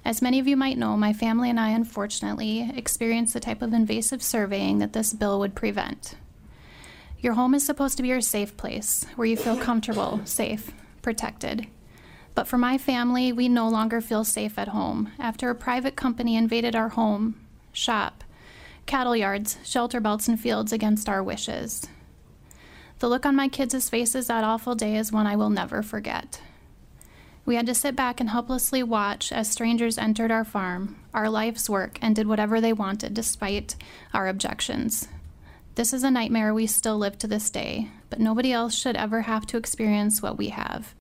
As many of you might know, my family and I unfortunately experienced the type of invasive surveying that this bill would prevent. Your home is supposed to be your safe place, where you feel comfortable, safe, protected. But for my family, we no longer feel safe at home after a private company invaded our home, shop, cattle yards, shelter belts, and fields against our wishes. The look on my kids' faces that awful day is one I will never forget. We had to sit back and helplessly watch as strangers entered our farm, our life's work, and did whatever they wanted despite our objections. This is a nightmare we still live to this day, but nobody else should ever have to experience what we have.